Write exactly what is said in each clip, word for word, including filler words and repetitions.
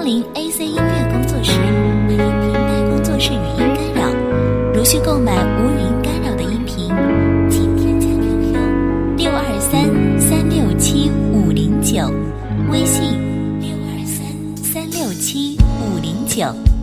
临 A C 音乐工作室，本音频带工作室语音干扰。如需购买无语音干扰的音频，请添加 Q Q 六二三三六七五零九，微信六二三三六七五零九。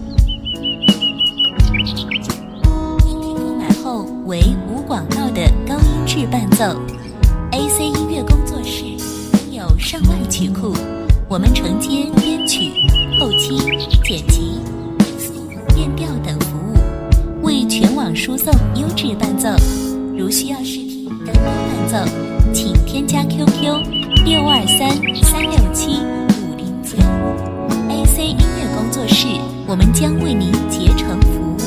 音频购买后为无广告的高音质伴奏。A C 音乐工作室拥有上万曲库，我们承接编曲、后期、剪辑、变速、变调等服务，为全网输送优质伴奏。如需要试听更多伴奏，请添加 Q Q 六二三三六七五零九。A C 音乐工作室，我们将为您竭诚服务。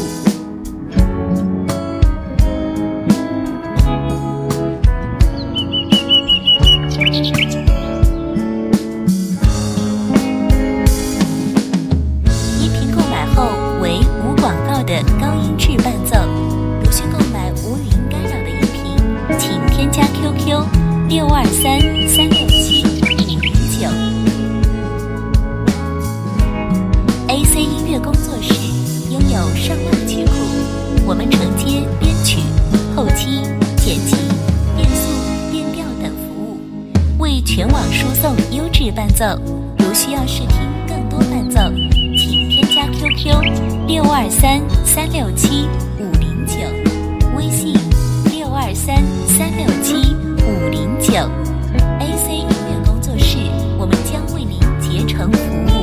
高音质伴奏，如需购买无语音干扰的音频，请添加 Q Q 六二三三六七五零九。A C 音乐工作室拥有上万曲库，我们承接编曲、后期、剪辑、变速、变调等服务，为全网输送优质伴奏。如需要试听更多伴奏，请添加 Q Q 六二三三六七五零九，微信六二三三六七五零九。A C 音乐工作室，我们将为您竭诚服务。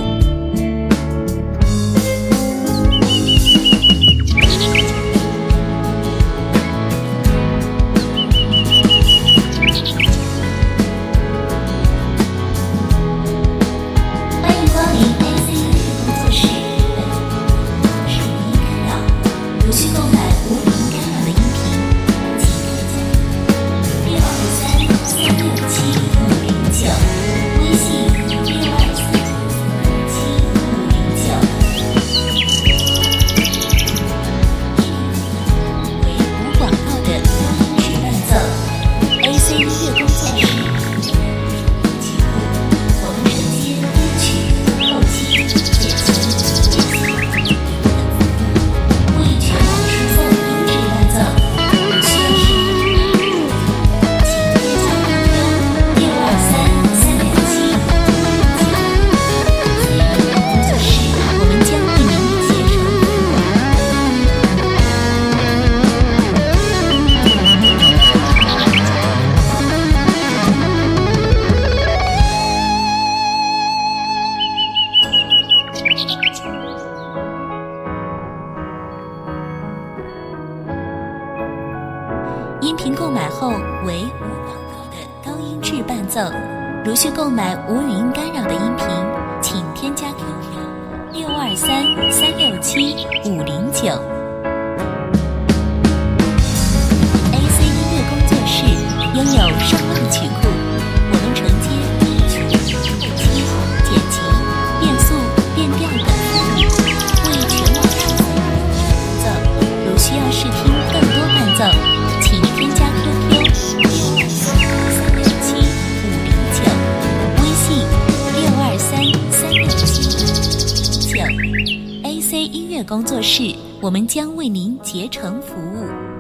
音频购买后为无广告的高音质伴奏。如需购买无语音干扰的音频，请添加 Q Q 六二三三六七五零九。A C 音乐工作室拥有上万曲库，我们承接编曲、后期、剪辑、变速、变调等服务，为全网输送优质伴奏。如需要试听更多伴奏，请添加 Q Q 六二三三六七五零九，微信六二三三六七五零九。A C 音乐工作室，我们将为您竭诚服务。